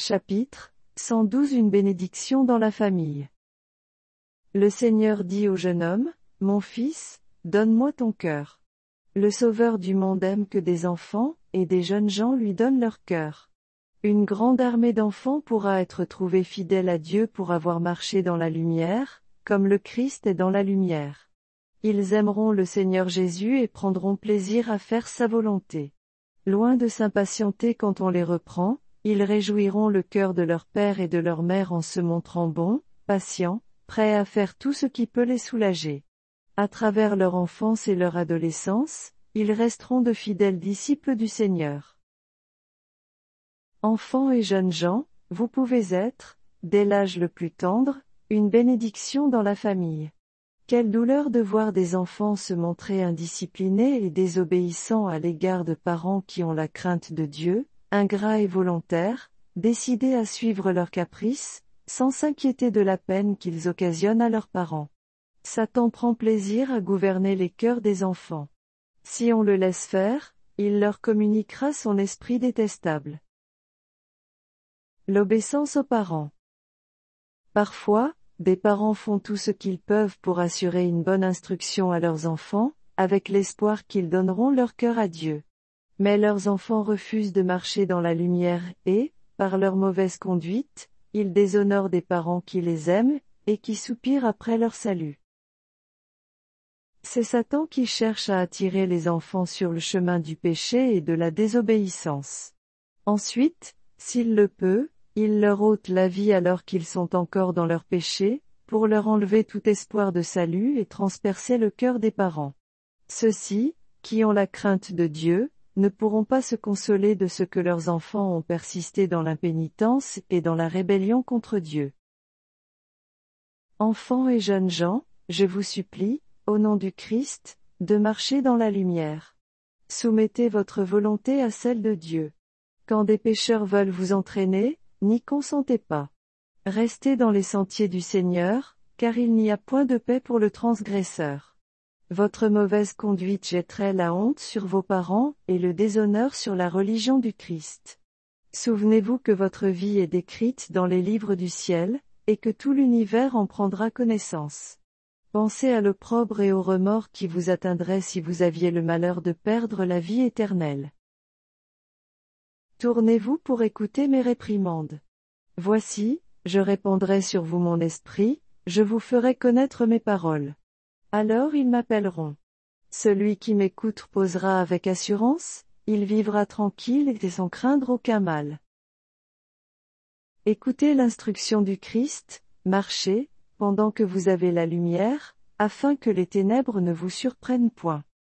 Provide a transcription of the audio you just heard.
Chapitre 112. Une bénédiction dans la famille. Le Seigneur dit au jeune homme, « Mon fils, donne-moi ton cœur. » Le Sauveur du monde aime que des enfants, et des jeunes gens lui donnent leur cœur. Une grande armée d'enfants pourra être trouvée fidèle à Dieu pour avoir marché dans la lumière, comme le Christ est dans la lumière. Ils aimeront le Seigneur Jésus et prendront plaisir à faire sa volonté. Loin de s'impatienter quand on les reprend, ils réjouiront le cœur de leur père et de leur mère en se montrant bons, patients, prêts à faire tout ce qui peut les soulager. À travers leur enfance et leur adolescence, ils resteront de fidèles disciples du Seigneur. Enfants et jeunes gens, vous pouvez être, dès l'âge le plus tendre, une bénédiction dans la famille. Quelle douleur de voir des enfants se montrer indisciplinés et désobéissants à l'égard de parents qui ont la crainte de Dieu, ingrats et volontaires, décidés à suivre leurs caprices, sans s'inquiéter de la peine qu'ils occasionnent à leurs parents. Satan prend plaisir à gouverner les cœurs des enfants. Si on le laisse faire, il leur communiquera son esprit détestable. L'obéissance aux parents. Parfois, des parents font tout ce qu'ils peuvent pour assurer une bonne instruction à leurs enfants, avec l'espoir qu'ils donneront leur cœur à Dieu. Mais leurs enfants refusent de marcher dans la lumière et, par leur mauvaise conduite, ils déshonorent des parents qui les aiment, et qui soupirent après leur salut. C'est Satan qui cherche à attirer les enfants sur le chemin du péché et de la désobéissance. Ensuite, s'il le peut, il leur ôte la vie alors qu'ils sont encore dans leur péché, pour leur enlever tout espoir de salut et transpercer le cœur des parents. Ceux-ci, qui ont la crainte de Dieu, ne pourront pas se consoler de ce que leurs enfants ont persisté dans l'impénitence et dans la rébellion contre Dieu. Enfants et jeunes gens, je vous supplie, au nom du Christ, de marcher dans la lumière. Soumettez votre volonté à celle de Dieu. Quand des pécheurs veulent vous entraîner, n'y consentez pas. Restez dans les sentiers du Seigneur, car il n'y a point de paix pour le transgresseur. Votre mauvaise conduite jetterait la honte sur vos parents, et le déshonneur sur la religion du Christ. Souvenez-vous que votre vie est décrite dans les livres du ciel, et que tout l'univers en prendra connaissance. Pensez à l'opprobre et au remords qui vous atteindraient si vous aviez le malheur de perdre la vie éternelle. Tournez-vous pour écouter mes réprimandes. Voici, je répandrai sur vous mon esprit, je vous ferai connaître mes paroles. Alors ils m'appelleront. Celui qui m'écoute reposera avec assurance, il vivra tranquille et sans craindre aucun mal. Écoutez l'instruction du Christ, marchez, pendant que vous avez la lumière, afin que les ténèbres ne vous surprennent point.